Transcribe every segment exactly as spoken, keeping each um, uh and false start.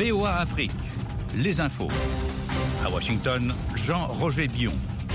V O A Afrique, les infos. À Washington, Jean-Roger Bion.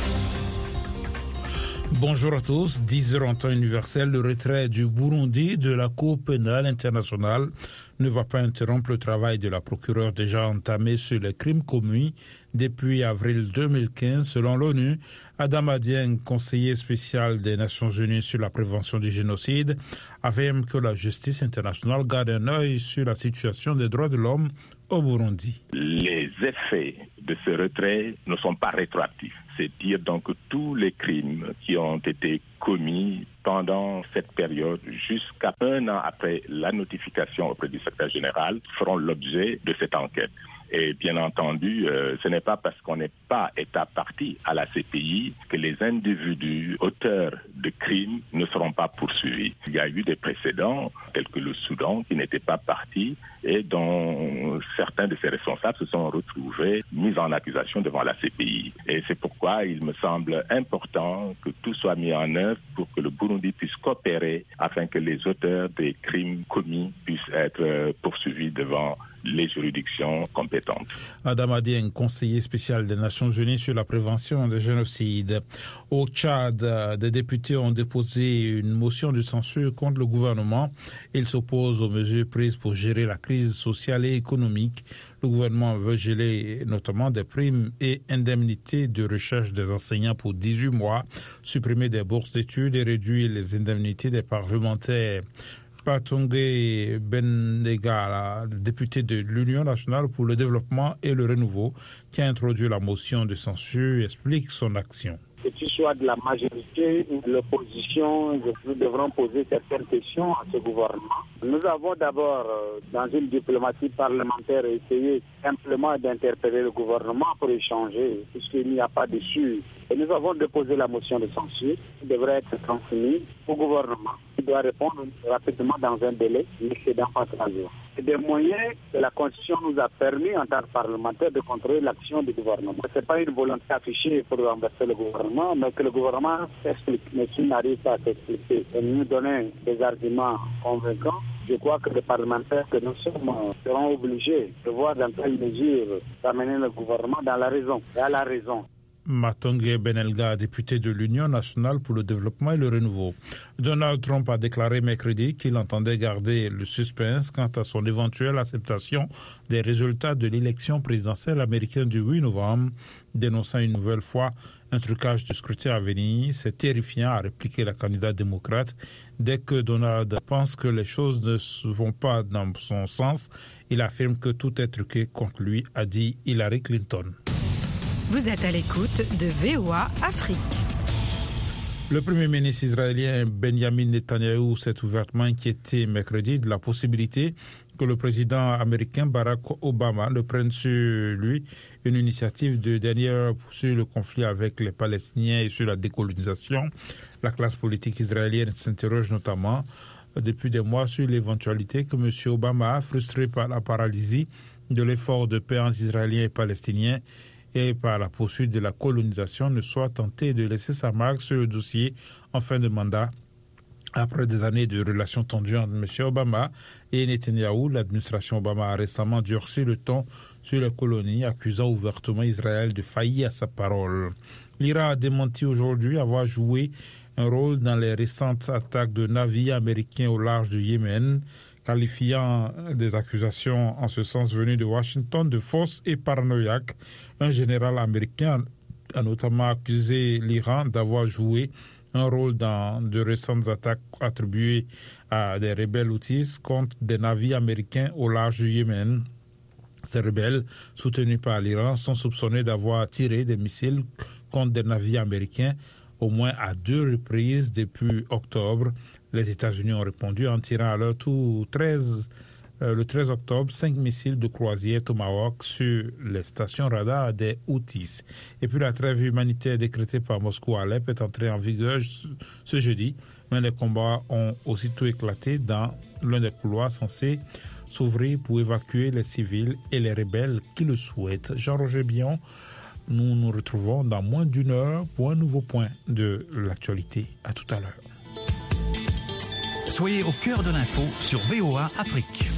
Bonjour à tous. dix heures en temps universel, le retrait du Burundi de la Cour pénale internationale ne va pas interrompre le travail de la procureure déjà entamé sur les crimes commis depuis avril deux mille quinze. Selon l'ONU, Adama Dieng, conseiller spécial des Nations Unies sur la prévention du génocide, affirme que la justice internationale garde un œil sur la situation des droits de l'homme au Burundi. Les effets de ce retrait ne sont pas rétroactifs. C'est dire donc que tous les crimes qui ont été commis pendant cette période jusqu'à un an après la notification auprès du secrétaire général feront l'objet de cette enquête. Et bien entendu, euh, ce n'est pas parce qu'on n'est pas État partie à la C P I que les individus auteurs de crimes ne seront pas poursuivis. Il y a eu des précédents, tels que le Soudan, qui n'était pas parti et dont certains de ses responsables se sont retrouvés mis en accusation devant la C P I. Et c'est pourquoi il me semble important que tout soit mis en œuvre pour que le Burundi puisse coopérer afin que les auteurs des crimes commis puissent être poursuivis devant les juridictions compétentes. Adama Dieng, conseiller spécial des Nations Unies sur la prévention des génocides. Au Tchad, des députés ont déposé une motion de censure contre le gouvernement. Ils s'opposent aux mesures prises pour gérer la crise sociale et économique. Le gouvernement veut geler notamment des primes et indemnités de recherche des enseignants pour dix-huit mois, supprimer des bourses d'études et réduire les indemnités des parlementaires. Patongé Benega, député de l'Union nationale pour le développement et le renouveau, qui a introduit la motion de censure, explique son action. Que tu sois de la majorité ou de l'opposition, nous devrons poser certaines questions à ce gouvernement. Nous avons d'abord, dans une diplomatie parlementaire, essayé simplement d'interpeller le gouvernement pour échanger, puisqu'il n'y a pas d'issue. Et nous avons déposé la motion de censure qui devrait être transmise au gouvernement. Il doit répondre rapidement dans un délai n'excédant pas trois jours. C'est des moyens que la Constitution nous a permis en tant que parlementaire de contrôler l'action du gouvernement. Ce n'est pas une volonté affichée pour renverser le gouvernement, mais que le gouvernement s'explique. Mais s'il n'arrive pas à s'expliquer et nous donner des arguments convaincants, je crois que les parlementaires que nous sommes seront obligés de voir dans quelle mesure d'amener le gouvernement dans la raison et à la raison. Matongé Benelga, député de l'Union nationale pour le développement et le renouveau. Donald Trump a déclaré mercredi qu'il entendait garder le suspense quant à son éventuelle acceptation des résultats de l'élection présidentielle américaine du huit novembre, dénonçant une nouvelle fois un trucage du scrutin à venir. C'est terrifiant, a répliqué la candidate démocrate. Dès que Donald pense que les choses ne vont pas dans son sens, il affirme que tout est truqué contre lui, a dit Hillary Clinton. Vous êtes à l'écoute de V O A Afrique. Le premier ministre israélien Benjamin Netanyahu s'est ouvertement inquiété mercredi de la possibilité que le président américain Barack Obama ne prenne sur lui une initiative de dernière sur le conflit avec les Palestiniens et sur la décolonisation. La classe politique israélienne s'interroge notamment depuis des mois sur l'éventualité que M. Obama, frustré par la paralysie de l'effort de paix entre Israéliens et Palestiniens, et par la poursuite de la colonisation, ne soit tenté de laisser sa marque sur le dossier en fin de mandat. Après des années de relations tendues entre M. Obama et Netanyahou, l'administration Obama a récemment durci le ton sur les colonies, accusant ouvertement Israël de faillir à sa parole. L'Iran a démenti aujourd'hui avoir joué un rôle dans les récentes attaques de navires américains au large du Yémen, qualifiant des accusations en ce sens venues de Washington de fausses et paranoïaques. Un général américain a notamment accusé l'Iran d'avoir joué un rôle dans de récentes attaques attribuées à des rebelles houthis contre des navires américains au large du Yémen. Ces rebelles, soutenus par l'Iran, sont soupçonnés d'avoir tiré des missiles contre des navires américains au moins à deux reprises depuis octobre. Les États-Unis ont répondu en tirant à leur tour treize, euh, le treize octobre cinq missiles de croisière Tomahawk sur les stations radar des Houthis. Et puis la trêve humanitaire décrétée par Moscou à Alep est entrée en vigueur ce jeudi, mais les combats ont aussitôt éclaté dans l'un des couloirs censés s'ouvrir pour évacuer les civils et les rebelles qui le souhaitent. Jean-Roger Bion, nous nous retrouvons dans moins d'une heure pour un nouveau point de l'actualité. À tout à l'heure. Soyez au cœur de l'info sur V O A Afrique.